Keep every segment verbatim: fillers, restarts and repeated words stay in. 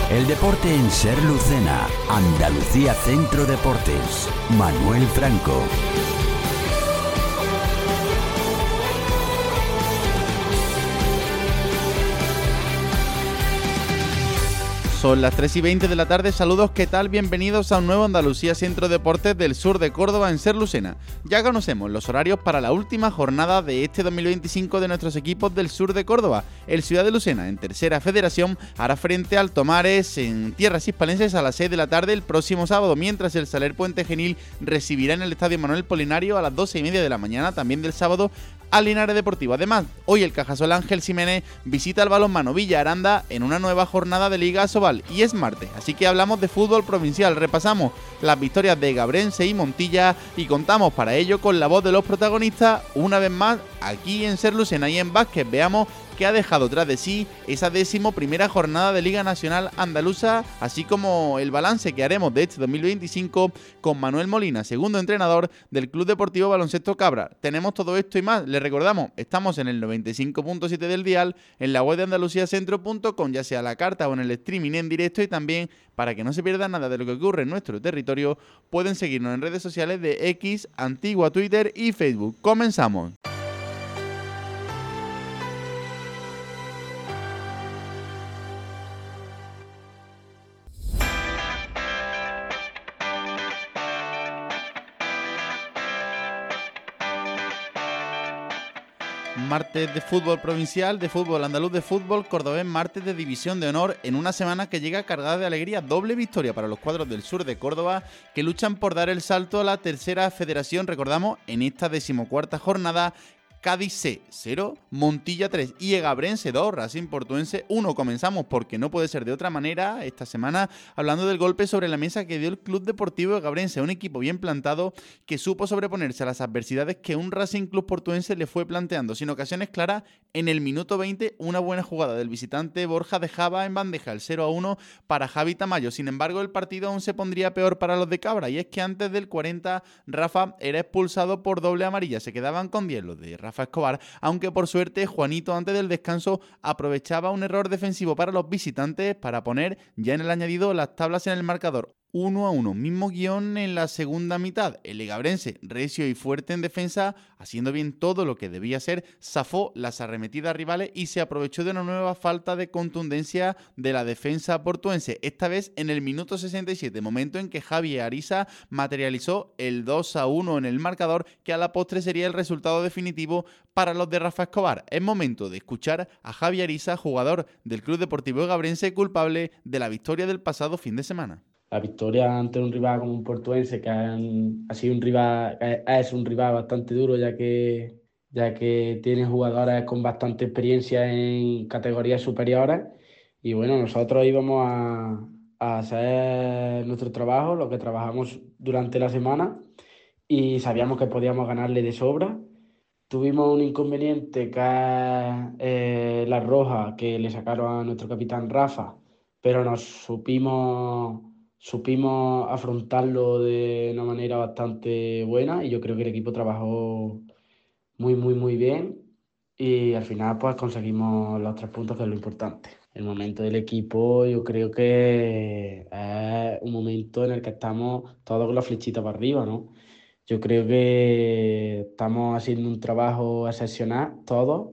El deporte en Ser Lucena, Andalucía Centro Deportes, Manuel Franco. Son las tres y veinte de la tarde, saludos, ¿qué tal? Bienvenidos a un nuevo Andalucía Centro Deportes del sur de Córdoba en Ser Lucena. Ya conocemos los horarios para la última jornada de este dos mil veinticinco de nuestros equipos del sur de Córdoba. El Ciudad de Lucena, en tercera federación, hará frente al Tomares en tierras hispalenses a las seis de la tarde el próximo sábado, mientras el Saler Puente Genil recibirá en el Estadio Manuel Polinario a las doce y media de la mañana, también del sábado, al Linares Deportivo. Además, hoy el Cajasol Ángel Ximénez visita al balonmano Villa Aranda en una nueva jornada de Liga Asobal y es martes, así que hablamos de fútbol provincial, repasamos las victorias de Gabrense y Montilla y contamos para ello con la voz de los protagonistas una vez más aquí en Ser Lucena. Y en básquet veamos que ha dejado tras de sí esa décimo primera jornada de Liga Nacional Andaluza, así como el balance que haremos de este dos mil veinticinco con Manuel Molina, segundo entrenador del Club Deportivo Baloncesto Cabra. Tenemos todo esto y más, les recordamos, estamos en el noventa y cinco punto siete del dial, en la web de andaluciacentro punto com, ya sea a la carta o en el streaming en directo, y también, para que no se pierdan nada de lo que ocurre en nuestro territorio, pueden seguirnos en redes sociales de X, antigua Twitter y Facebook. Comenzamos. Martes de fútbol provincial, de fútbol andaluz, de fútbol cordobés, martes de división de honor en una semana que llega cargada de alegría. Doble victoria para los cuadros del sur de Córdoba que luchan por dar el salto a la tercera federación. Recordamos, en esta decimocuarta jornada, Cádiz C cero, Montilla tres y Egabrense dos, Racing Portuense uno. Comenzamos, porque no puede ser de otra manera, esta semana hablando del golpe sobre la mesa que dio el Club Deportivo Egabrense, un equipo bien plantado que supo sobreponerse a las adversidades que un Racing Club Portuense le fue planteando, sin ocasiones claras. En el minuto veinte, una buena jugada del visitante Borja dejaba en bandeja el cero a uno para Javi Tamayo. Sin embargo, el partido aún se pondría peor para los de Cabra, y es que antes del cuarenta, Rafa era expulsado por doble amarilla. Se quedaban con diez los de Rafa Rafa Escobar, aunque por suerte Juanito antes del descanso aprovechaba un error defensivo para los visitantes para poner ya en el añadido las tablas en el marcador. uno a uno, mismo guión en la segunda mitad. El egabrense, recio y fuerte en defensa, haciendo bien todo lo que debía hacer, zafó las arremetidas rivales y se aprovechó de una nueva falta de contundencia de la defensa portuense, esta vez en el minuto sesenta y siete, momento en que Javi Ariza materializó el dos a uno en el marcador, que a la postre sería el resultado definitivo para los de Rafa Escobar. Es momento de escuchar a Javi Ariza, jugador del Club Deportivo Egabrense, culpable de la victoria del pasado fin de semana. La victoria ante un rival como un Portuense, que han, ha sido un rival, es un rival bastante duro, ya que, ya que tiene jugadores con bastante experiencia en categorías superiores. Y bueno, nosotros íbamos a, a hacer nuestro trabajo, lo que trabajamos durante la semana, y sabíamos que podíamos ganarle de sobra. Tuvimos un inconveniente, que es eh, la roja que le sacaron a nuestro capitán Rafa, pero nos supimos... supimos afrontarlo de una manera bastante buena, y yo creo que el equipo trabajó muy, muy, muy bien, y al final pues conseguimos los tres puntos, que es lo importante. El momento del equipo, yo creo que es un momento en el que estamos todos con la flechita para arriba, ¿no? Yo creo que estamos haciendo un trabajo excepcional, todos.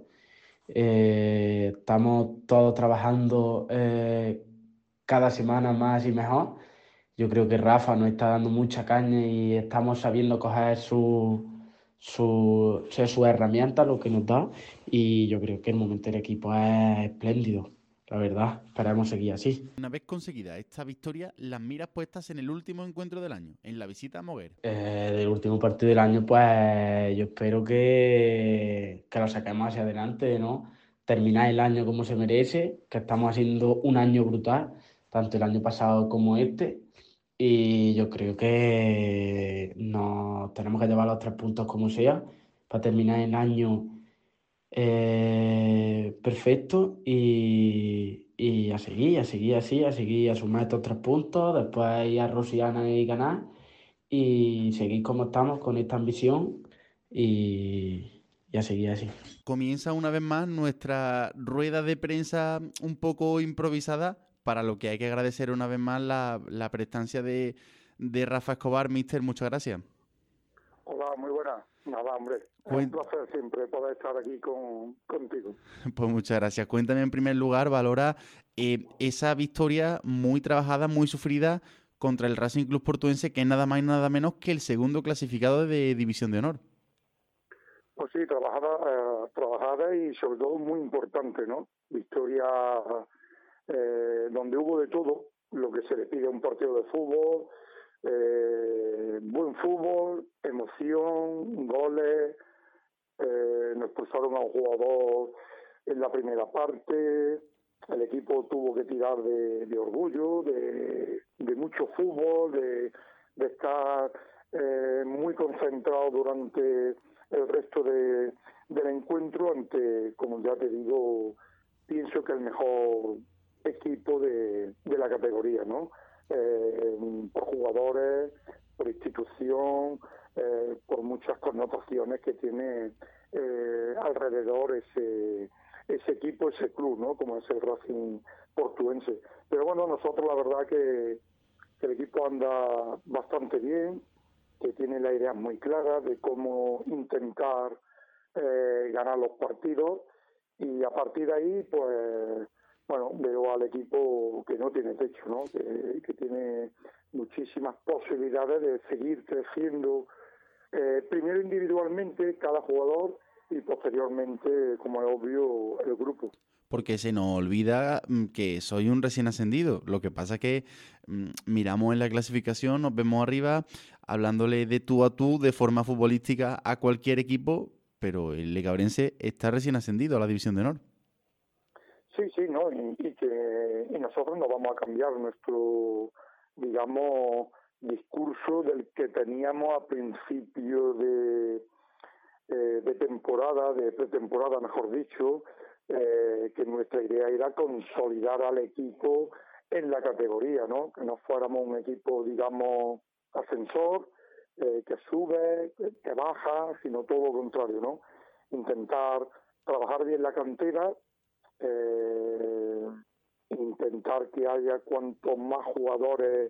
Eh, estamos todos trabajando eh, cada semana más y mejor. Yo creo que Rafa nos está dando mucha caña y estamos sabiendo coger su, su, su, su herramienta, lo que nos da. Y yo creo que el momento del equipo es espléndido, la verdad. Esperemos seguir así. Una vez conseguida esta victoria, las miras puestas en el último encuentro del año, en la visita a Moguer. Eh, del último partido del año, pues yo espero que, que lo saquemos hacia adelante, ¿no? Terminar el año como se merece, que estamos haciendo un año brutal, tanto el año pasado como este. Y yo creo que nos tenemos que llevar los tres puntos como sea para terminar el año eh, perfecto, y, y a seguir, a seguir así, a seguir a sumar estos tres puntos, después ir a Rosiana y ganar, y seguir como estamos con esta ambición, y, y a seguir así. Comienza una vez más nuestra rueda de prensa un poco improvisada para lo que hay que agradecer una vez más la, la prestancia de, de Rafa Escobar. Míster, muchas gracias. Hola, muy buenas. Nada, hombre, es un placer siempre poder estar aquí con, contigo. Pues muchas gracias. Cuéntame en primer lugar, valora eh, esa victoria muy trabajada, muy sufrida contra el Racing Club Portuense, que es nada más y nada menos que el segundo clasificado de División de Honor. Pues sí, trabajada, eh, trabajada y sobre todo muy importante, ¿no? Victoria eh, donde hubo de todo, lo que se le pide a un partido de fútbol, eh, buen fútbol, emoción, goles, eh, nos expulsaron a un jugador en la primera parte, el equipo tuvo que tirar de, de orgullo, de, de mucho fútbol, de, de estar eh, muy concentrado durante el resto de, del encuentro ante, como ya te digo, pienso que el mejor equipo de, de la categoría, ¿no? Eh, por jugadores, por institución, eh, por muchas connotaciones que tiene eh, alrededor ese ese equipo, ese club, ¿no? Como es el Racing Portuense. Pero bueno, nosotros la verdad que, que el equipo anda bastante bien, que tiene la idea muy clara de cómo intentar eh, ganar los partidos, y a partir de ahí, pues, bueno, veo al equipo que no tiene techo, ¿no? Que, que tiene muchísimas posibilidades de seguir creciendo, eh, primero individualmente, cada jugador, y posteriormente, como es obvio, el grupo. Porque se nos olvida que soy un recién ascendido. Lo que pasa es que mmm, miramos en la clasificación, nos vemos arriba, hablándole de tú a tú, de forma futbolística, a cualquier equipo, pero el Legabrense está recién ascendido a la División de Honor. Sí, sí, ¿no? Y, y que y nosotros no vamos a cambiar nuestro, digamos, discurso del que teníamos a principio de, eh, de temporada, de pretemporada, mejor dicho, eh, que nuestra idea era consolidar al equipo en la categoría, ¿no? Que no fuéramos un equipo, digamos, ascensor, eh, que sube, que baja, sino todo lo contrario, ¿no? Intentar trabajar bien la cantera, eh, intentar que haya cuantos más jugadores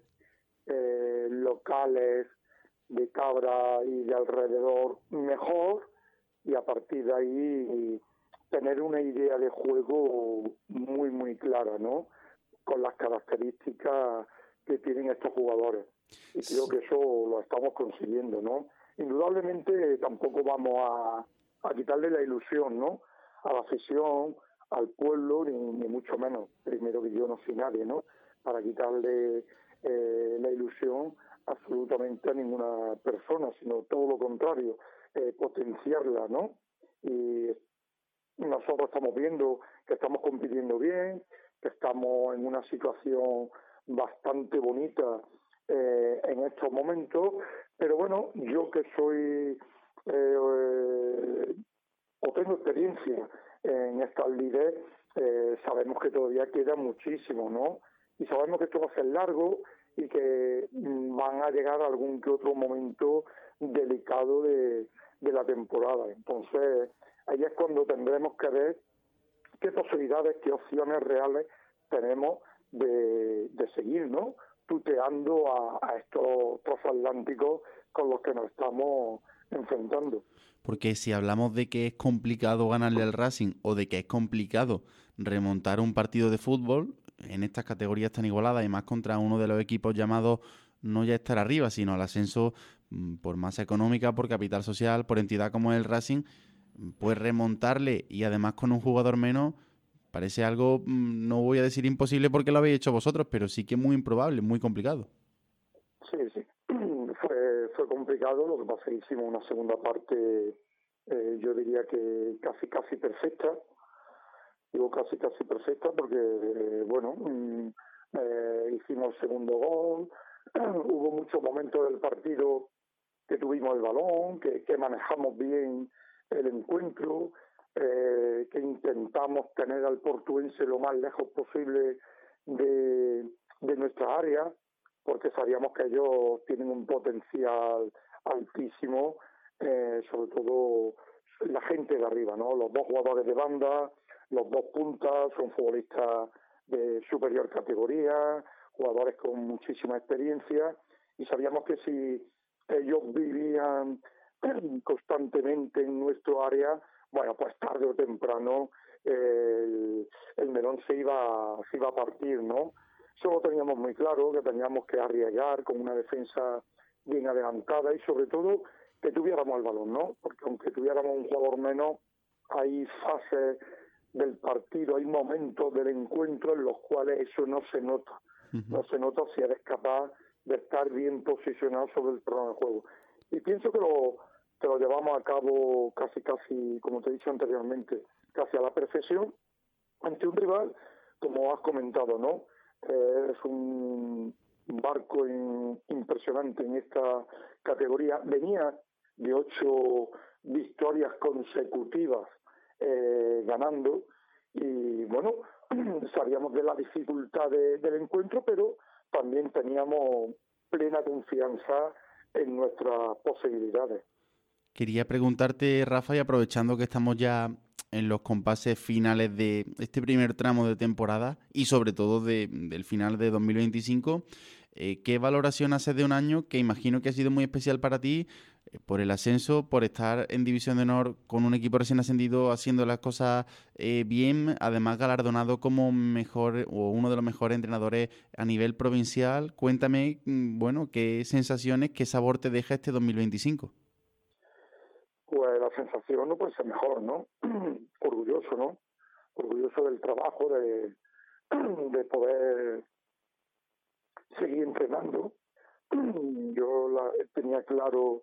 eh, locales de Cabra y de alrededor mejor, y a partir de ahí tener una idea de juego muy muy clara, ¿no? Con las características que tienen estos jugadores, y creo que eso lo estamos consiguiendo, ¿no? Indudablemente tampoco vamos a, a quitarle la ilusión, ¿no? A la afición, al pueblo, ni, ni mucho menos, primero que yo no soy nadie, ¿no? Para quitarle eh, la ilusión absolutamente a ninguna persona, sino todo lo contrario, eh, potenciarla, ¿no? Y nosotros estamos viendo que estamos compitiendo bien, que estamos en una situación bastante bonita eh, en estos momentos, pero bueno, yo que soy eh, eh, o tengo experiencia en estas lides, eh, sabemos que todavía queda muchísimo, ¿no? Y sabemos que esto va a ser largo y que van a llegar a algún que otro momento delicado de, de la temporada. Entonces, ahí es cuando tendremos que ver qué posibilidades, qué opciones reales tenemos de, de seguir, ¿no? Tuteando a, a estos transatlánticos con los que nos estamos enfrentando. Porque si hablamos de que es complicado ganarle al Racing o de que es complicado remontar un partido de fútbol en estas categorías tan igualadas, y más contra uno de los equipos llamados no ya estar arriba, sino al ascenso por masa económica, por capital social, por entidad como el Racing, pues remontarle, y además con un jugador menos, parece algo, no voy a decir imposible porque lo habéis hecho vosotros, pero sí que muy improbable, muy complicado. Sí, sí. Fue, fue complicado, lo que pasa es que hicimos una segunda parte, eh, yo diría que casi, casi perfecta. Digo casi, casi perfecta porque, eh, bueno, mm, eh, hicimos el segundo gol, hubo muchos momentos del partido que tuvimos el balón, que, que manejamos bien el encuentro, eh, que intentamos tener al Portuense lo más lejos posible de, de nuestra área, porque sabíamos que ellos tienen un potencial altísimo, eh, sobre todo la gente de arriba, ¿no? Los dos jugadores de banda, los dos puntas, son futbolistas de superior categoría, jugadores con muchísima experiencia, y sabíamos que si ellos vivían constantemente en nuestro área, bueno, pues tarde o temprano el, el melón se iba, se iba a partir, ¿no? Eso lo teníamos muy claro, que teníamos que arriesgar con una defensa bien adelantada y sobre todo que tuviéramos el balón, ¿no? Porque aunque tuviéramos un jugador menos, hay fases del partido, hay momentos del encuentro en los cuales eso no se nota. Uh-huh. No se nota si eres capaz de estar bien posicionado sobre el terreno de juego. Y pienso que lo, que lo llevamos a cabo casi, casi, como te he dicho anteriormente, casi a la perfección, ante un rival, como has comentado, ¿no? Eh, es un barco in, impresionante en esta categoría. Venía de ocho victorias consecutivas eh, ganando y, bueno, sabíamos de la dificultad de, del encuentro, pero también teníamos plena confianza en nuestras posibilidades. Quería preguntarte, Rafa, y aprovechando que estamos ya en los compases finales de este primer tramo de temporada y sobre todo de, del final de dos mil veinticinco, eh, ¿qué valoración haces de un año que imagino que ha sido muy especial para ti eh, por el ascenso, por estar en División de Honor con un equipo recién ascendido haciendo las cosas eh, bien, además galardonado como mejor o uno de los mejores entrenadores a nivel provincial? Cuéntame, bueno, qué sensaciones, qué sabor te deja este dos mil veinticinco. Pues la sensación no puede ser mejor, ¿no? Orgulloso, ¿no? Orgulloso del trabajo, de, de poder seguir entrenando. Yo la, tenía claro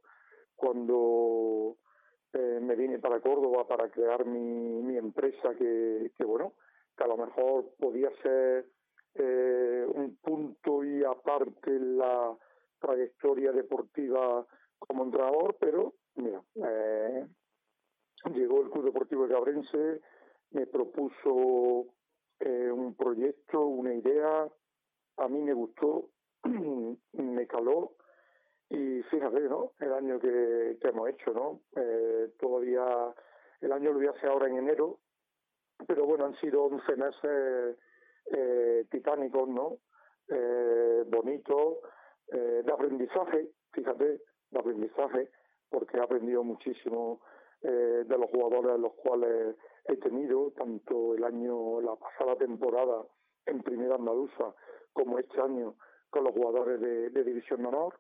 cuando eh, me vine para Córdoba para crear mi, mi empresa que, que, bueno, que a lo mejor podía ser eh, un punto y aparte en la trayectoria deportiva como entrenador, pero mira, eh, llegó el Club Deportivo de Cabrense, me propuso eh, un proyecto, una idea, a mí me gustó, me caló y fíjate, ¿no? El año que, que hemos hecho, ¿no? Eh, todavía, el año lo voy a hacer ahora en enero, pero bueno, han sido once meses eh, titánicos, ¿no? Eh, bonitos, eh, de aprendizaje, fíjate, de aprendizaje, porque he aprendido muchísimo eh, de los jugadores a los cuales he tenido, tanto el año, la pasada temporada en Primera Andaluza, como este año con los jugadores de, de División de Honor.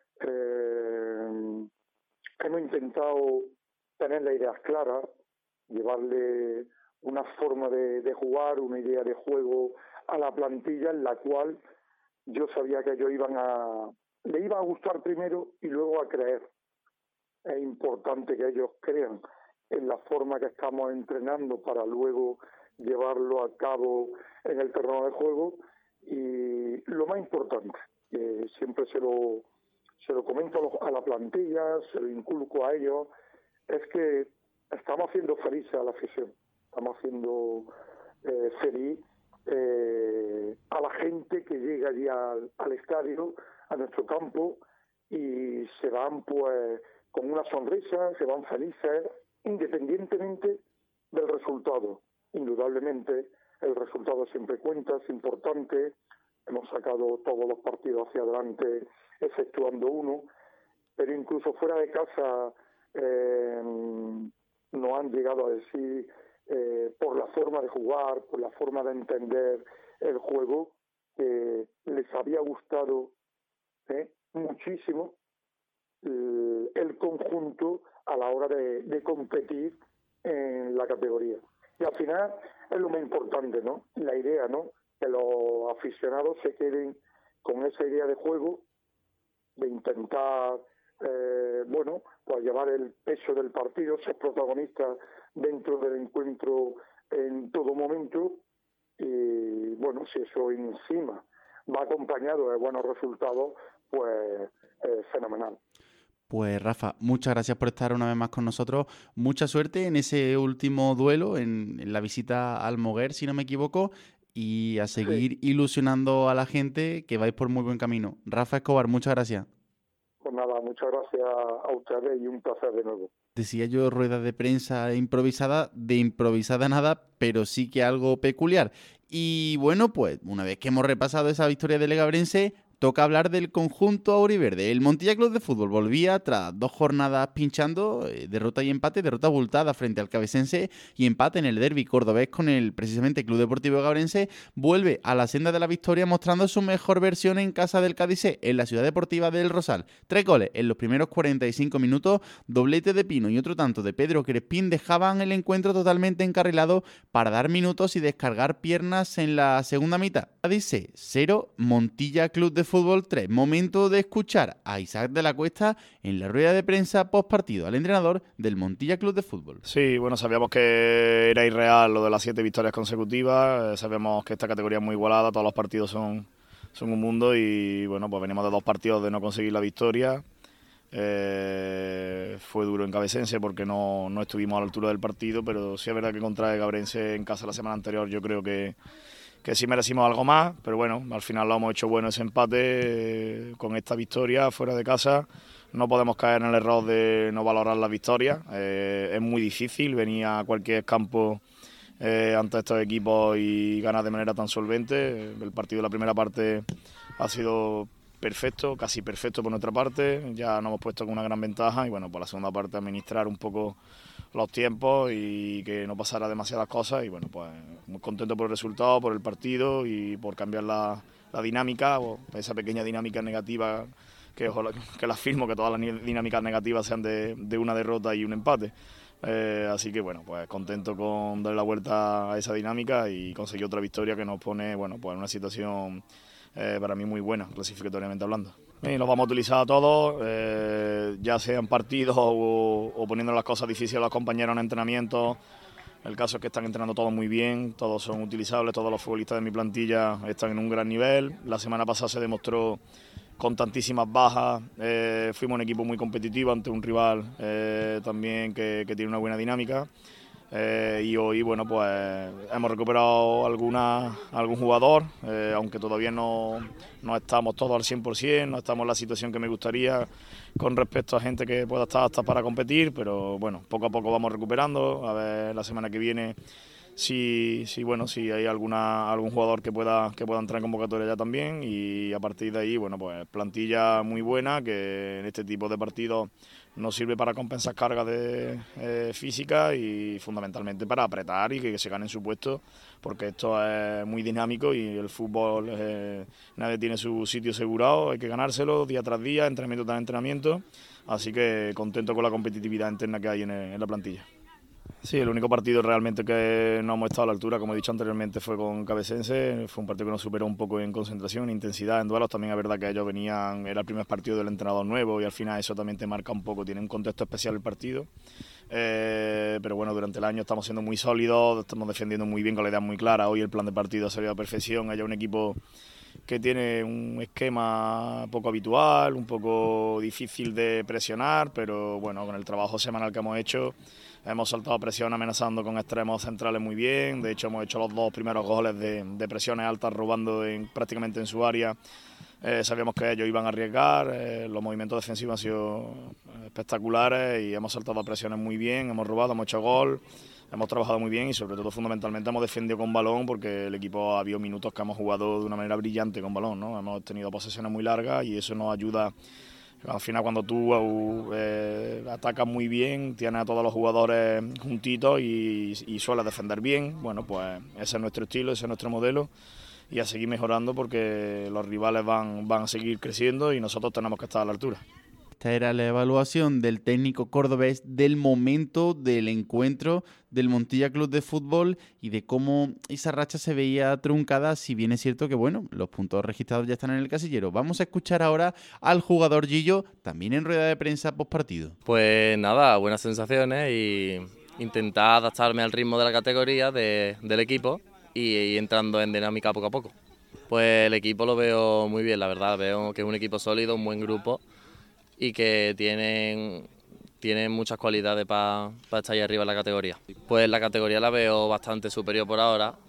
Eh, hemos intentado tener las ideas claras, llevarle una forma de, de jugar, una idea de juego a la plantilla en la cual yo sabía que ellos iban a, le iba a gustar primero y luego a creer. Es importante que ellos crean en la forma que estamos entrenando para luego llevarlo a cabo en el terreno de juego. Y lo más importante, que siempre se lo, se lo comento a la plantilla, se lo inculco a ellos, es que estamos haciendo felices a la afición, estamos haciendo eh, feliz eh, a la gente que llega allí al, al estadio, a nuestro campo, y se van pues con una sonrisa, se van felices, independientemente del resultado. Indudablemente el resultado siempre cuenta, es importante. Hemos sacado todos los partidos hacia adelante, exceptuando uno, pero incluso fuera de casa eh, nos han llegado a decir, eh, por la forma de jugar, por la forma de entender el juego, que les había gustado eh, muchísimo el, el conjunto a la hora de, de competir en la categoría. Y al final es lo más importante, ¿no? La idea, ¿no? Que los aficionados se queden con esa idea de juego, de intentar, eh, bueno, pues llevar el peso del partido, ser protagonistas dentro del encuentro en todo momento. Y bueno, si eso encima va acompañado de buenos resultados, pues eh, fenomenal. Pues Rafa, muchas gracias por estar una vez más con nosotros. Mucha suerte en ese último duelo, en, en la visita a Almoguer, si no me equivoco, y a seguir sí. ilusionando a la gente, que vais por muy buen camino. Rafa Escobar, muchas gracias. Pues nada, muchas gracias a ustedes y un placer de nuevo. Decía yo, rueda de prensa improvisada, de improvisada nada, pero sí que algo peculiar. Y bueno, pues una vez que hemos repasado esa victoria del Legabrense, toca hablar del conjunto auriverde. El Montilla Club de Fútbol volvía tras dos jornadas pinchando, eh, derrota y empate, derrota abultada frente al Cabecense y empate en el derbi cordobés con el precisamente Club Deportivo Legabrense. Vuelve a la senda de la victoria mostrando su mejor versión en casa del Cádiz, en la Ciudad Deportiva del Rosal. Tres goles en los primeros cuarenta y cinco minutos, doblete de Pino y otro tanto de Pedro Crespín dejaban el encuentro totalmente encarrilado para dar minutos y descargar piernas en la segunda mitad. Cádiz cero, Montilla Club de Fútbol Fútbol tres. Momento de escuchar a Isaac de la Cuesta en la rueda de prensa post partido al entrenador del Montilla Club de Fútbol. Sí, bueno, sabíamos que era irreal lo de las siete victorias consecutivas, eh, sabíamos que esta categoría es muy igualada, todos los partidos son, son un mundo y bueno, pues venimos de dos partidos de no conseguir la victoria. Eh, fue duro en Cabecense porque no, no estuvimos a la altura del partido, pero sí es verdad que contra el Gabrense en casa la semana anterior yo creo que que sí merecimos algo más, pero bueno, al final lo hemos hecho bueno ese empate, eh, con esta victoria fuera de casa. No podemos caer en el error de no valorar las victorias, eh, es muy difícil venir a cualquier campo eh, ante estos equipos y ganar de manera tan solvente. El partido de la primera parte ha sido perfecto, casi perfecto por nuestra parte, ya nos hemos puesto con una gran ventaja y bueno, por la segunda parte administrar un poco los tiempos y que no pasara demasiadas cosas y bueno, pues muy contento por el resultado, por el partido y por cambiar la, la dinámica, o esa pequeña dinámica negativa que, que la afirmo que todas las dinámicas negativas sean de, de una derrota y un empate. Eh, así que bueno, pues contento con darle la vuelta a esa dinámica y conseguir otra victoria que nos pone, bueno, pues en una situación eh, para mí muy buena, clasificatoriamente hablando. Y los vamos a utilizar a todos, eh, ya sea en partidos o, o poniendo las cosas difíciles a los compañeros en entrenamiento. El caso es que están entrenando todos muy bien, todos son utilizables, todos los futbolistas de mi plantilla están en un gran nivel. La semana pasada se demostró con tantísimas bajas, eh, fuimos un equipo muy competitivo ante un rival eh, también que, que tiene una buena dinámica. Eh, y hoy, bueno, pues hemos recuperado alguna, algún jugador, eh, aunque todavía no, no estamos todos al cien por ciento, no estamos en la situación que me gustaría con respecto a gente que pueda estar hasta para competir, pero bueno, poco a poco vamos recuperando, a ver la semana que viene si, si, bueno, si hay alguna, algún jugador que pueda, que pueda entrar en convocatoria ya también y a partir de ahí, bueno, pues plantilla muy buena que en este tipo de partidos nos sirve para compensar cargas de, eh, físicas y fundamentalmente para apretar y que, que se ganen su puesto, porque esto es muy dinámico y el fútbol eh, nadie tiene su sitio asegurado, hay que ganárselo día tras día, entrenamiento tras entrenamiento, así que contento con la competitividad interna que hay en, en la plantilla. Sí, el único partido realmente que no hemos estado a la altura, como he dicho anteriormente, fue con Cabecense. Fue un partido que nos superó un poco en concentración, en intensidad, en duelos. También es verdad que ellos venían, era el primer partido del entrenador nuevo y al final eso también te marca un poco, tiene un contexto especial el partido. Eh, pero bueno, durante el año estamos siendo muy sólidos, estamos defendiendo muy bien con la idea muy clara. Hoy el plan de partido ha salido a perfección, hay un equipo que tiene un esquema poco habitual, un poco difícil de presionar, pero bueno, con el trabajo semanal que hemos hecho, hemos saltado presión amenazando con extremos centrales muy bien. De hecho, hemos hecho los dos primeros goles de, de presiones altas robando en, prácticamente en su área. Eh, sabíamos que ellos iban a arriesgar, eh, los movimientos defensivos han sido espectaculares y hemos saltado presiones muy bien, hemos robado, hemos hecho gol. Hemos trabajado muy bien y sobre todo fundamentalmente hemos defendido con balón porque el equipo ha habido minutos que hemos jugado de una manera brillante con balón, ¿no? Hemos tenido posesiones muy largas y eso nos ayuda. Al final cuando tú eh, atacas muy bien, tienes a todos los jugadores juntitos y, y sueles defender bien, bueno pues ese es nuestro estilo, ese es nuestro modelo y a seguir mejorando porque los rivales van, van a seguir creciendo y nosotros tenemos que estar a la altura. Esta era la evaluación del técnico cordobés del momento del encuentro del Montilla Club de Fútbol y de cómo esa racha se veía truncada, si bien es cierto que bueno, los puntos registrados ya están en el casillero. Vamos a escuchar ahora al jugador Gillo, también en rueda de prensa post partido. Pues nada, buenas sensaciones y intentar adaptarme al ritmo de la categoría de, del equipo y, y entrando en dinámica poco a poco. Pues el equipo lo veo muy bien, la verdad, veo que es un equipo sólido, un buen grupo y que tienen, tienen muchas cualidades para pa estar ahí arriba en la categoría. Pues la categoría la veo bastante superior por ahora,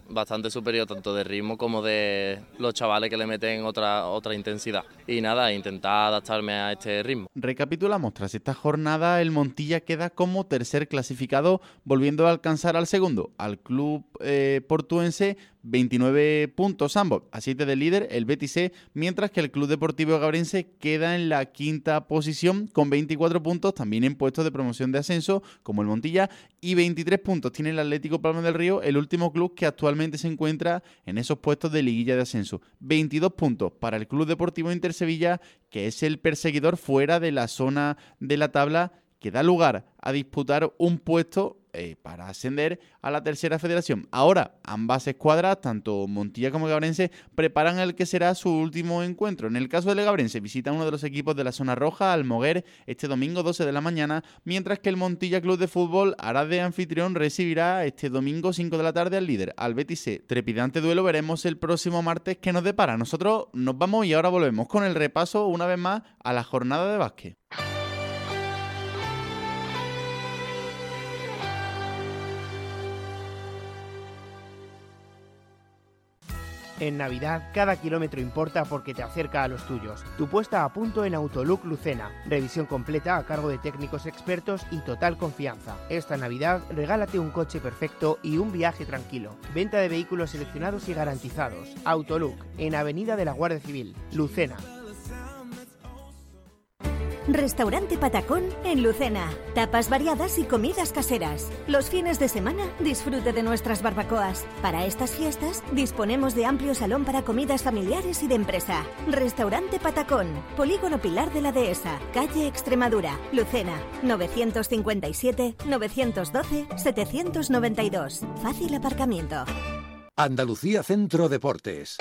bastante superior tanto de ritmo como de los chavales que le meten otra, otra intensidad. Y nada, intentar adaptarme a este ritmo. Recapitulamos, tras esta jornada el Montilla queda como tercer clasificado, volviendo a alcanzar al segundo, al club eh, portuense, veintinueve puntos ambos, a siete del líder, el Betis C, mientras que el Club Deportivo Gabrense queda en la quinta posición con veinticuatro puntos, también en puestos de promoción de ascenso, como el Montilla, y veintitrés puntos tiene el Atlético Palma del Río, el último club que actualmente se encuentra en esos puestos de liguilla de ascenso. veintidós puntos para el Club Deportivo Intersevilla, que es el perseguidor fuera de la zona de la tabla, que da lugar a disputar un puesto eh, para ascender a la tercera federación. Ahora, ambas escuadras, tanto Montilla como Gabrense, preparan el que será su último encuentro. En el caso del Gabrense, visita uno de los equipos de la zona roja, Almoguer, este domingo doce de la mañana, mientras que el Montilla Club de Fútbol hará de anfitrión, recibirá este domingo cinco de la tarde al líder, al Betis C. Trepidante duelo, veremos el próximo martes qué nos depara. Nosotros nos vamos y ahora volvemos con el repaso, una vez más, a la jornada de básquet. En Navidad, cada kilómetro importa porque te acerca a los tuyos. Tu puesta a punto en Autolook Lucena. Revisión completa a cargo de técnicos expertos y total confianza. Esta Navidad, regálate un coche perfecto y un viaje tranquilo. Venta de vehículos seleccionados y garantizados. Autolook, en Avenida de la Guardia Civil, Lucena. Restaurante Patacón en Lucena. Tapas variadas y comidas caseras. Los fines de semana disfrute de nuestras barbacoas. Para estas fiestas disponemos de amplio salón para comidas familiares y de empresa. Restaurante Patacón, Polígono Pilar de la Dehesa, calle Extremadura, Lucena. novecientos cincuenta y siete, novecientos doce, setecientos noventa y dos. Fácil aparcamiento. Andalucía Centro Deportes.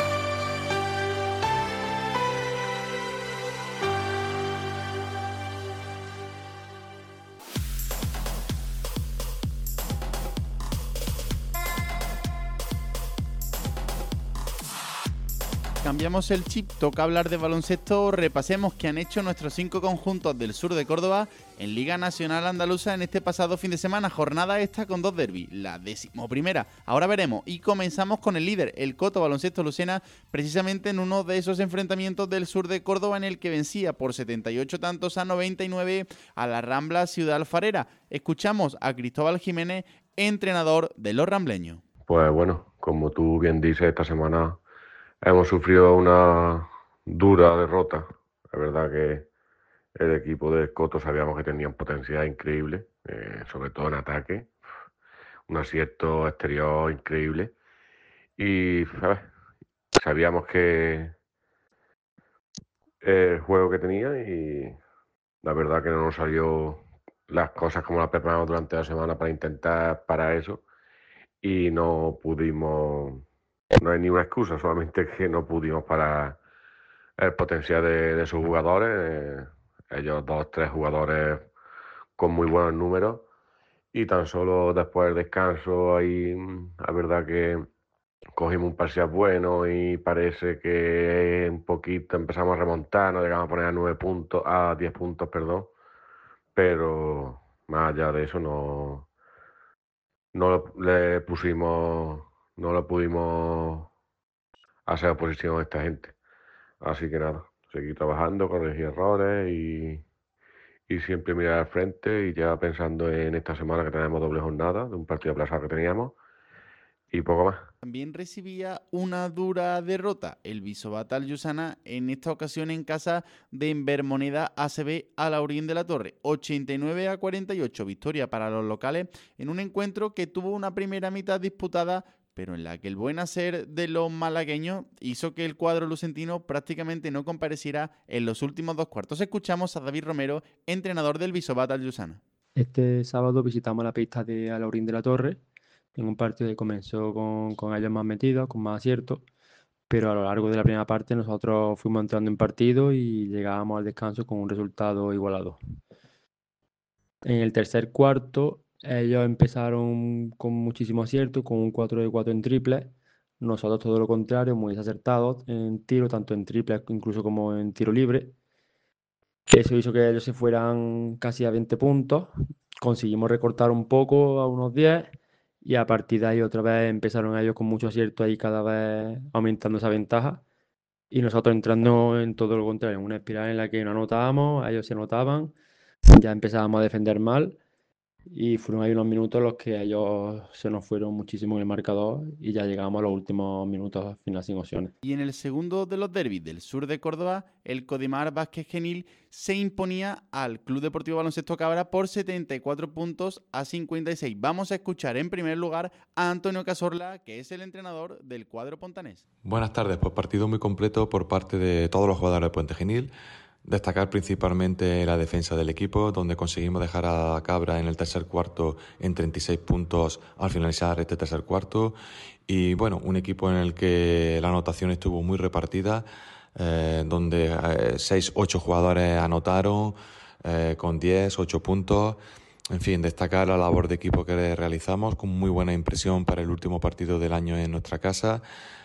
Cambiamos el chip, toca hablar de baloncesto. Repasemos qué han hecho nuestros cinco conjuntos del sur de Córdoba en Liga Nacional Andaluza en este pasado fin de semana. Jornada esta con dos derbis, la decimoprimera. Ahora veremos. Y comenzamos con el líder, el Coto Baloncesto Lucena, precisamente en uno de esos enfrentamientos del sur de Córdoba en el que vencía por setenta y ocho tantos a noventa y nueve a la Rambla Ciudad Alfarera. Escuchamos a Cristóbal Jiménez, entrenador de los rambleños. Pues bueno, como tú bien dices, esta semana hemos sufrido una dura derrota. La verdad que el equipo de Coto sabíamos que tenía un potencial increíble, eh, sobre todo en ataque, un acierto exterior increíble. Y a ver, sabíamos que el juego que tenía, y la verdad que no nos salió las cosas como las preparamos durante la semana para intentar para eso, y no pudimos. No hay ni una excusa, solamente que no pudimos parar el potencial de, de sus jugadores. Eh, ellos dos, tres jugadores con muy buenos números, y tan solo después del descanso ahí, la verdad que cogimos un parcial bueno y parece que un poquito empezamos a remontar, nos llegamos a poner a nueve puntos, a diez puntos, perdón, pero más allá de eso no, no le pusimos... no lo pudimos hacer oposición a esta gente. Así que nada, seguir trabajando, corregir errores y, y siempre mirar al frente, y ya pensando en esta semana que tenemos doble jornada de un partido aplazado que teníamos, y poco más. También recibía una dura derrota el Visobat Al-Yusana, en esta ocasión en casa de Invermoneda A C B a Laurín de la Torre. ochenta y nueve a cuarenta y ocho, victoria para los locales en un encuentro que tuvo una primera mitad disputada, pero en la que el buen hacer de los malagueños hizo que el cuadro lucentino prácticamente no compareciera en los últimos dos cuartos. Escuchamos a David Romero, entrenador del Visobat Al-Yusana. Este sábado visitamos la pista de Alaurín de la Torre, en un partido que comenzó con, con ellos más metidos, con más aciertos, pero a lo largo de la primera parte nosotros fuimos entrando en partido y llegábamos al descanso con un resultado igualado. En el tercer cuarto ellos empezaron con muchísimo acierto, con un cuatro de cuatro en triple. Nosotros todo lo contrario, muy desacertados en tiro, tanto en triple incluso como en tiro libre. Eso hizo que ellos se fueran casi a veinte puntos. Conseguimos recortar un poco a unos diez y a partir de ahí otra vez empezaron ellos con mucho acierto ahí cada vez aumentando esa ventaja y nosotros entrando en todo lo contrario, en una espiral en la que no anotábamos, ellos se anotaban, ya empezábamos a defender mal y fueron ahí unos minutos los que ellos se nos fueron muchísimo en el marcador y ya llegamos a los últimos minutos al final sin opciones. Y en el segundo de los derbis del sur de Córdoba, el Codimar Vázquez Genil se imponía al Club Deportivo Baloncesto Cabra por setenta y cuatro puntos a cincuenta y seis. Vamos a escuchar en primer lugar a Antonio Cazorla, que es el entrenador del cuadro pontanés. Buenas tardes, pues partido muy completo por parte de todos los jugadores de Puente Genil. Destacar principalmente la defensa del equipo, donde conseguimos dejar a Cabra en el tercer cuarto en treinta y seis puntos al finalizar este tercer cuarto. Y bueno, un equipo en el que la anotación estuvo muy repartida, eh, donde eh, seis ocho jugadores anotaron eh, con diez, ocho puntos. En fin, destacar la labor de equipo que realizamos con muy buena impresión para el último partido del año en nuestra casa.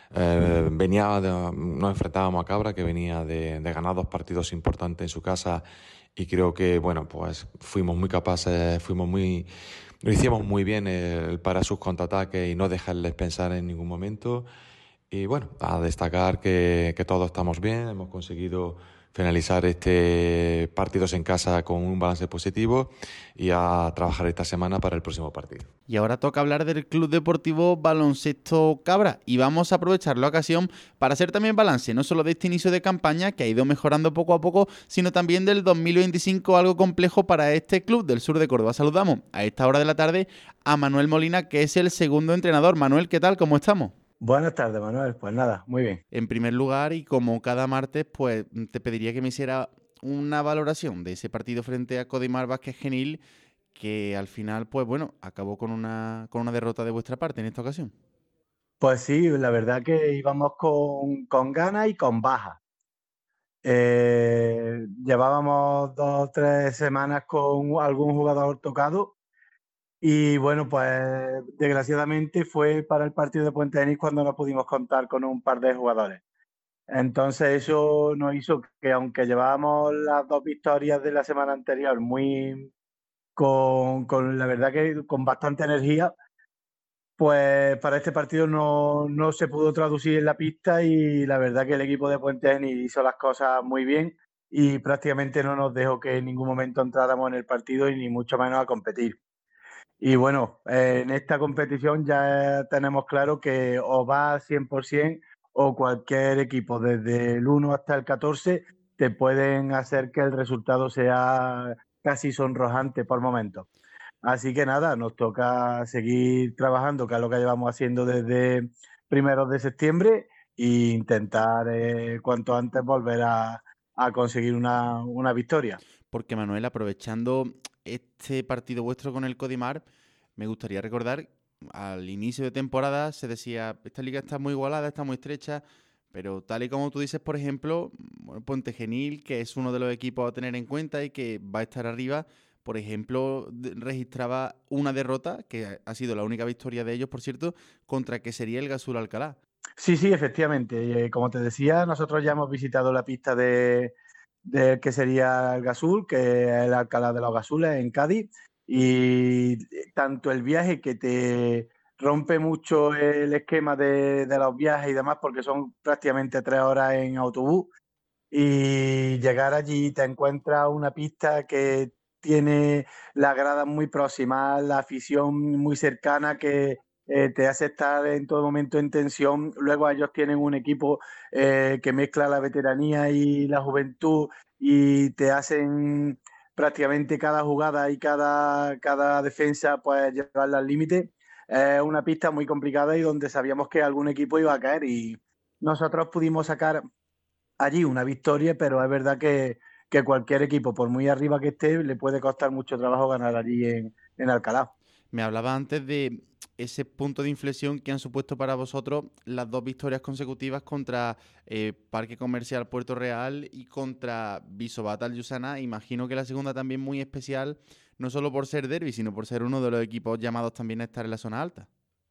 Eh, venía de, nos enfrentábamos a Cabra, que venía de, de ganar dos partidos importantes en su casa y creo que bueno pues fuimos muy capaces, fuimos muy lo hicimos muy bien el parar sus contraataques y no dejarles pensar en ningún momento. Y bueno, a destacar que, que todos estamos bien, hemos conseguido finalizar este partidos en casa con un balance positivo y a trabajar esta semana para el próximo partido. Y ahora toca hablar del Club Deportivo Baloncesto Cabra y vamos a aprovechar la ocasión para hacer también balance, no solo de este inicio de campaña que ha ido mejorando poco a poco, sino también del dos mil veinticinco, algo complejo para este club del sur de Córdoba. Saludamos a esta hora de la tarde a Manuel Molina, que es el segundo entrenador. Manuel, ¿qué tal? ¿Cómo estamos? Buenas tardes, Manuel. Pues nada, muy bien. En primer lugar, y como cada martes, pues te pediría que me hiciera una valoración de ese partido frente a Codimar Vázquez Genil, que al final, pues bueno, acabó con una, con una derrota de vuestra parte en esta ocasión. Pues sí, la verdad que íbamos con, con ganas y con baja. Eh, llevábamos dos o tres semanas con algún jugador tocado. Y bueno, pues desgraciadamente fue para el partido de Puente Genil cuando no pudimos contar con un par de jugadores. Entonces eso nos hizo que, aunque llevábamos las dos victorias de la semana anterior muy con, con la verdad que con bastante energía, pues para este partido no, no se pudo traducir en la pista y la verdad que el equipo de Puente Genil hizo las cosas muy bien y prácticamente no nos dejó que en ningún momento entráramos en el partido y ni mucho menos a competir. Y bueno, eh, en esta competición ya tenemos claro que o va cien por ciento o cualquier equipo, desde el uno hasta el catorce, te pueden hacer que el resultado sea casi sonrojante por momentos. Así que nada, nos toca seguir trabajando, que es lo que llevamos haciendo desde primeros de septiembre, e intentar eh, cuanto antes volver a, a conseguir una, una victoria. Porque Manuel, aprovechando este partido vuestro con el Codimar, me gustaría recordar, al inicio de temporada se decía, esta liga está muy igualada, está muy estrecha, pero tal y como tú dices, por ejemplo, bueno, Puente Genil, que es uno de los equipos a tener en cuenta y que va a estar arriba, por ejemplo, registraba una derrota, que ha sido la única victoria de ellos, por cierto, contra que sería el Gasul Alcalá. Sí, sí, efectivamente. Eh, como te decía, nosotros ya hemos visitado la pista de, de que sería el Gasul, que es el Alcalá de los Gasules en Cádiz, y tanto el viaje que te rompe mucho el esquema de, de los viajes y demás, porque son prácticamente tres horas en autobús, y llegar allí te encuentras una pista que tiene la grada muy próxima, la afición muy cercana que eh, te hace estar en todo momento en tensión. Luego ellos tienen un equipo eh, que mezcla la veteranía y la juventud y te hacen prácticamente cada jugada y cada, cada defensa pues llevarla al límite. Es eh, una pista muy complicada y donde sabíamos que algún equipo iba a caer y nosotros pudimos sacar allí una victoria, pero es verdad que, que cualquier equipo, por muy arriba que esté, le puede costar mucho trabajo ganar allí en, en Alcalá. Me hablaba antes de ese punto de inflexión que han supuesto para vosotros las dos victorias consecutivas contra eh, Parque Comercial Puerto Real y contra Visobat Al-Yusana. Imagino que la segunda también muy especial, no solo por ser derbi, sino por ser uno de los equipos llamados también a estar en la zona alta.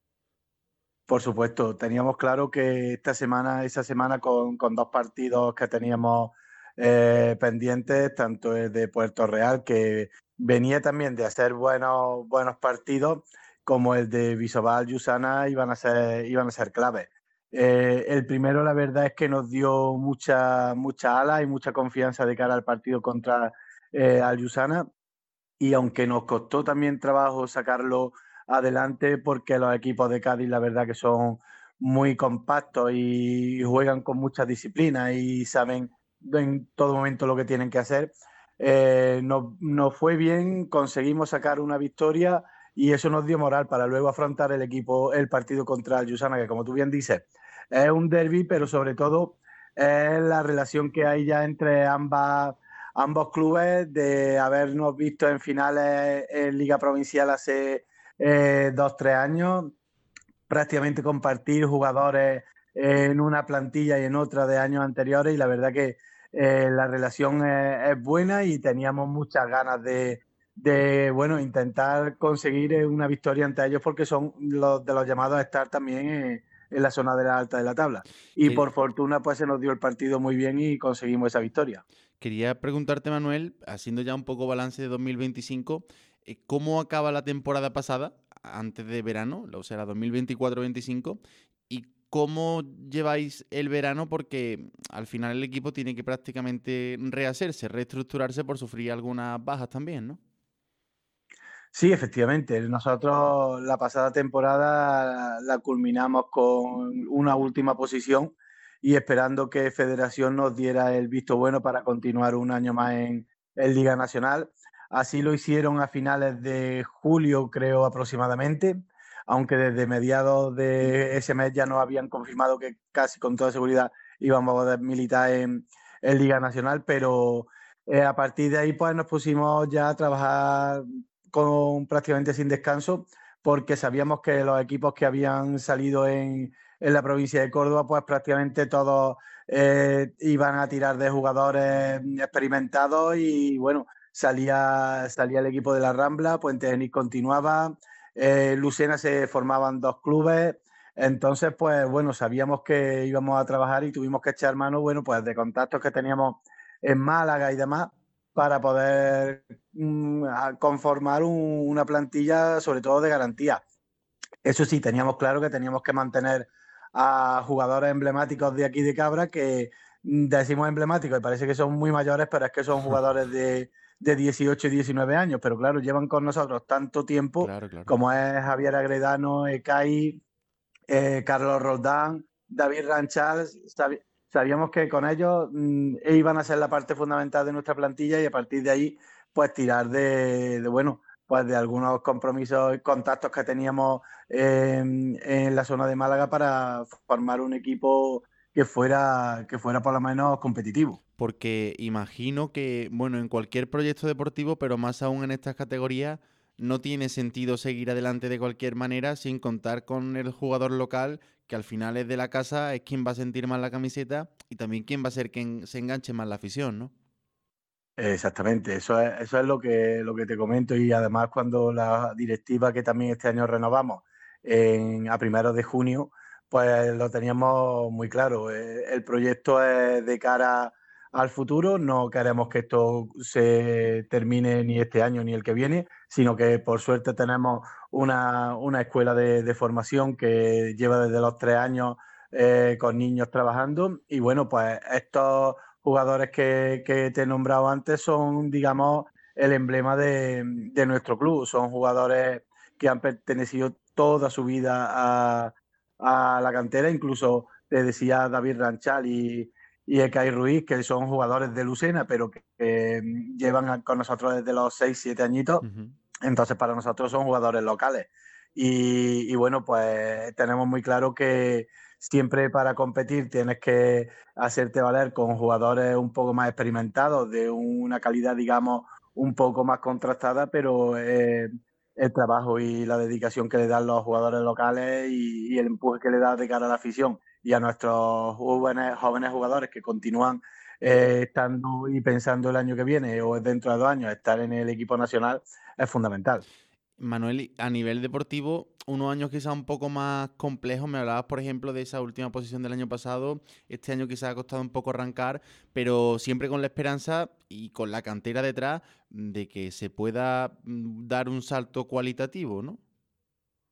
Por supuesto, teníamos claro que esta semana, esa semana con, con dos partidos que teníamos eh, pendientes, tanto el de Puerto Real, que venía también de hacer buenos, buenos partidos, como el de Bisbal Ljusana iban a ser, iban a ser claves. Eh, el primero, la verdad es que nos dio mucha, mucha ala y mucha confianza de cara al partido contra eh, Al Ljusana, y aunque nos costó también trabajo sacarlo adelante, porque los equipos de Cádiz la verdad que son muy compactos y juegan con mucha disciplina y saben en todo momento lo que tienen que hacer, eh, nos, nos fue bien, conseguimos sacar una victoria y eso nos dio moral para luego afrontar el equipo, el partido contra el Ljusana, que como tú bien dices, es un derbi, pero sobre todo es la relación que hay ya entre ambas, ambos clubes, de habernos visto en finales en Liga Provincial hace eh, dos, tres años, prácticamente compartir jugadores en una plantilla y en otra de años anteriores, y la verdad que eh, la relación es, es buena y teníamos muchas ganas de, de bueno, intentar conseguir una victoria ante ellos, porque son los de los llamados a estar también en, en la zona de la alta de la tabla. Y por fortuna pues se nos dio el partido muy bien y conseguimos esa victoria. Quería preguntarte, Manuel, haciendo ya un poco balance de dos mil veinticinco, ¿cómo acaba la temporada pasada, antes de verano, o sea, la dos mil veinticuatro veinticinco, y cómo lleváis el verano? Porque al final el equipo tiene que prácticamente rehacerse, reestructurarse por sufrir algunas bajas también, ¿no? Sí, efectivamente. Nosotros la pasada temporada la culminamos con una última posición y esperando que Federación nos diera el visto bueno para continuar un año más en, en Liga Nacional. Así lo hicieron a finales de julio, creo, aproximadamente, aunque desde mediados de ese mes ya nos habían confirmado que casi con toda seguridad íbamos a poder militar en, en Liga Nacional, pero eh, a partir de ahí pues nos pusimos ya a trabajar con prácticamente sin descanso, porque sabíamos que los equipos que habían salido en, en la provincia de Córdoba, pues prácticamente todos eh, iban a tirar de jugadores experimentados y bueno, salía, salía el equipo de la Rambla, Puente Genil continuaba, eh, Lucena se formaban dos clubes, entonces pues bueno, sabíamos que íbamos a trabajar y tuvimos que echar mano, bueno, pues de contactos que teníamos en Málaga y demás, para poder mmm, conformar un, una plantilla sobre todo de garantía. Eso sí, teníamos claro que teníamos que mantener a jugadores emblemáticos de aquí de Cabra, que decimos emblemáticos y parece que son muy mayores, pero es que son jugadores de, de dieciocho y diecinueve años, pero claro, llevan con nosotros tanto tiempo, claro, claro. Como es Javier Agredano, Ecai, eh, Carlos Roldán, David Ranchal. Sabíamos que con ellos mmm, iban a ser la parte fundamental de nuestra plantilla y a partir de ahí pues tirar de, de bueno, pues de algunos compromisos y contactos que teníamos eh, en la zona de Málaga para formar un equipo que fuera, que fuera por lo menos competitivo. Porque imagino que, bueno, en cualquier proyecto deportivo, pero más aún en estas categorías, no tiene sentido seguir adelante de cualquier manera sin contar con el jugador local, que al final es de la casa, es quien va a sentir más la camiseta y también quien va a ser quien se enganche más la afición, ¿no? Exactamente, eso es, eso es lo que, lo que te comento, y además cuando la directiva, que también este año renovamos en, a primeros de junio, pues lo teníamos muy claro. El proyecto es de cara al futuro, no queremos que esto se termine ni este año ni el que viene, sino que por suerte tenemos una, una escuela de, de formación que lleva desde los tres años eh, con niños trabajando, y bueno, pues estos jugadores que, que te he nombrado antes son, digamos, el emblema de, de nuestro club. Son jugadores que han pertenecido toda su vida a, a la cantera, incluso te decía David Ranchal y, y Ecai Ruiz, que son jugadores de Lucena, pero que, que llevan con nosotros desde los seis, siete añitos. Uh-huh. Entonces para nosotros son jugadores locales. Y, y bueno, pues tenemos muy claro que siempre para competir tienes que hacerte valer con jugadores un poco más experimentados, de una calidad, digamos, un poco más contrastada, pero eh, el trabajo y la dedicación que le dan los jugadores locales y, y el empuje que le da de cara a la afición y a nuestros jóvenes, jóvenes jugadores que continúan eh, estando y pensando el año que viene o dentro de dos años estar en el equipo nacional, es fundamental. Manuel, a nivel deportivo, unos años quizás un poco más complejos. Me hablabas, por ejemplo, de esa última posición del año pasado. Este año quizás ha costado un poco arrancar, pero siempre con la esperanza y con la cantera detrás de que se pueda dar un salto cualitativo, ¿no?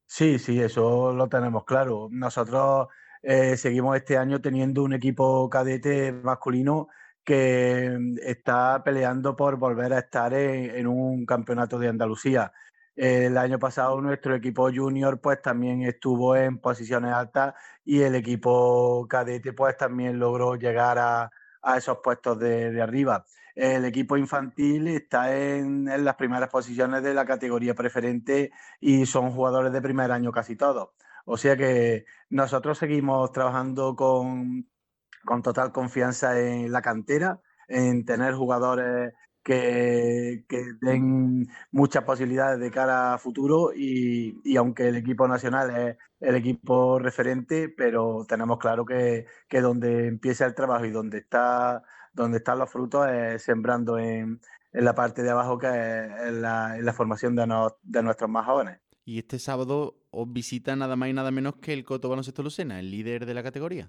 Sí, sí, eso lo tenemos claro. Nosotros eh, seguimos este año teniendo un equipo cadete masculino que mm, está peleando por volver a estar en, en un campeonato de Andalucía. El año pasado nuestro equipo junior pues también estuvo en posiciones altas y el equipo cadete pues también logró llegar a, a esos puestos de, de arriba. El equipo infantil está en, en las primeras posiciones de la categoría preferente y son jugadores de primer año casi todos. O sea que nosotros seguimos trabajando con, con total confianza en la cantera, en tener jugadores que, que den muchas posibilidades de cara a futuro y, y aunque el equipo nacional es el equipo referente, pero tenemos claro que, que donde empieza el trabajo y donde está donde están los frutos es sembrando en, en la parte de abajo, que es en la, en la formación de, no, de nuestros más jóvenes. Y este sábado os visita nada más y nada menos que el Coto Baloncesto Lucena, el líder de la categoría.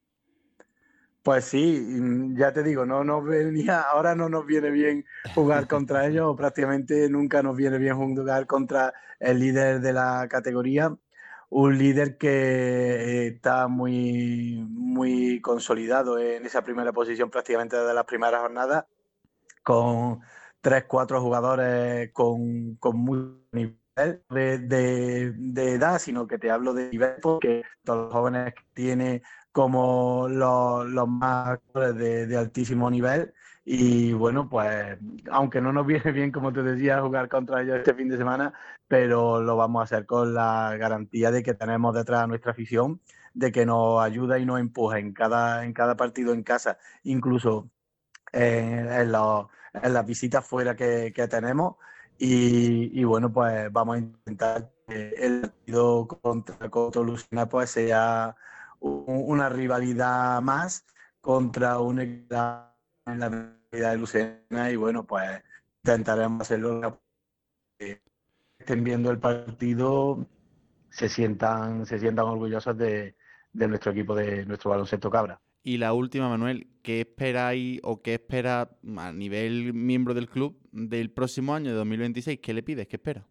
Pues sí, ya te digo, no nos venía, ahora no nos viene bien jugar contra ellos, o prácticamente nunca nos viene bien jugar contra el líder de la categoría, un líder que está muy, muy consolidado en esa primera posición prácticamente desde las primeras jornadas, con tres, cuatro jugadores con, con muy nivel de, de, de edad, sino que te hablo de nivel porque todos los jóvenes que tiene como los, los más de, de altísimo nivel. Y bueno, pues aunque no nos viene bien, como te decía, jugar contra ellos este fin de semana, pero lo vamos a hacer con la garantía de que tenemos detrás a nuestra afición, de que nos ayuda y nos empuja en cada, en cada partido en casa, incluso en, en, los, en las visitas fuera que, que tenemos. Y, y bueno, pues vamos a intentar que el partido contra Coto Lucena pues sea un, una rivalidad más contra un equipo en la medida de Lucena, y bueno, pues intentaremos hacerlo que estén viendo el partido se sientan se sientan orgullosos de, de nuestro equipo, de nuestro baloncesto Cabra. Y la última, Manuel, ¿qué esperáis o qué espera a nivel miembro del club del próximo año, de dos mil veintiséis? ¿Qué le pides? ¿Qué espera?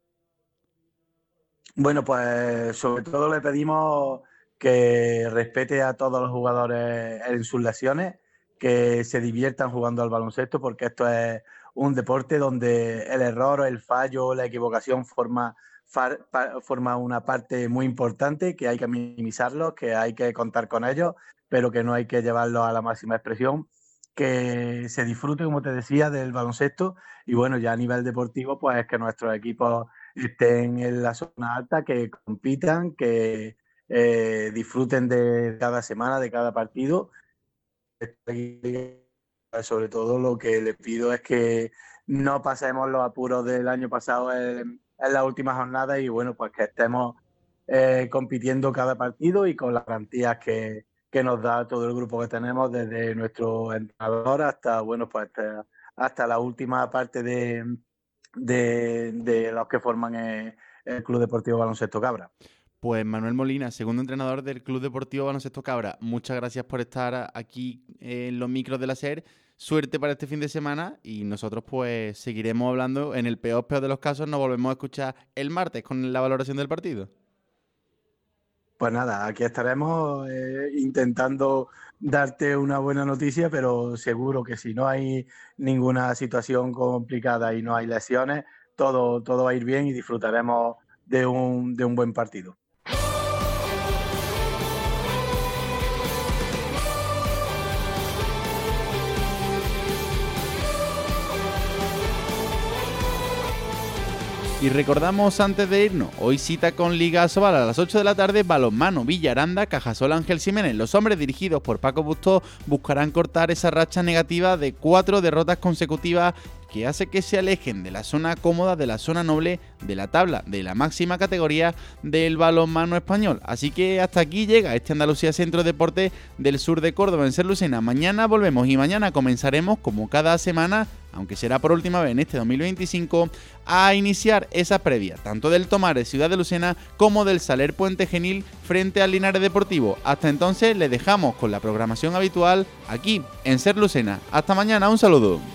Bueno, pues sobre todo le pedimos que respete a todos los jugadores en sus lesiones, que se diviertan jugando al baloncesto, porque esto es un deporte donde el error, el fallo, la equivocación forma, far, pa, forma una parte muy importante, que hay que minimizarlos, que hay que contar con ellos, pero que no hay que llevarlos a la máxima expresión, que se disfrute, como te decía, del baloncesto. Y bueno, ya a nivel deportivo, pues es que nuestros equipos estén en la zona alta, que compitan, que eh, disfruten de cada semana, de cada partido. Sobre todo lo que les pido es que no pasemos los apuros del año pasado en, en la última jornada, y bueno, pues que estemos eh, compitiendo cada partido y con las garantías que, que nos da todo el grupo que tenemos, desde nuestro entrenador hasta, bueno, pues hasta, hasta la última parte de, de, de los que forman el, el Club Deportivo Baloncesto Cabra. Pues Manuel Molina, segundo entrenador del Club Deportivo Baloncesto Cabra, muchas gracias por estar aquí en los micros de la SER. Suerte para este fin de semana, y nosotros pues seguiremos hablando. En el peor peor de los casos nos volvemos a escuchar el martes con la valoración del partido. Pues nada, aquí estaremos eh, intentando darte una buena noticia, pero seguro que si no hay ninguna situación complicada y no hay lesiones, todo, todo va a ir bien y disfrutaremos de un, de un buen partido. Y recordamos antes de irnos, hoy cita con Liga Asobal a las ocho de la tarde, balonmano Villaranda, Cajasol Ángel Jiménez. Los hombres dirigidos por Paco Bustó buscarán cortar esa racha negativa de cuatro derrotas consecutivas que hace que se alejen de la zona cómoda, de la zona noble de la tabla, de la máxima categoría del balonmano español. Así que hasta aquí llega este Andalucía Centro Deporte del sur de Córdoba, en Ser Lucena. Mañana volvemos y mañana comenzaremos, como cada semana, aunque será por última vez en este dos mil veinticinco, a iniciar esa previa, tanto del Tomares Ciudad de Lucena como del Saler Puente Genil frente al Linares Deportivo. Hasta entonces les dejamos con la programación habitual aquí en Ser Lucena. Hasta mañana, un saludo.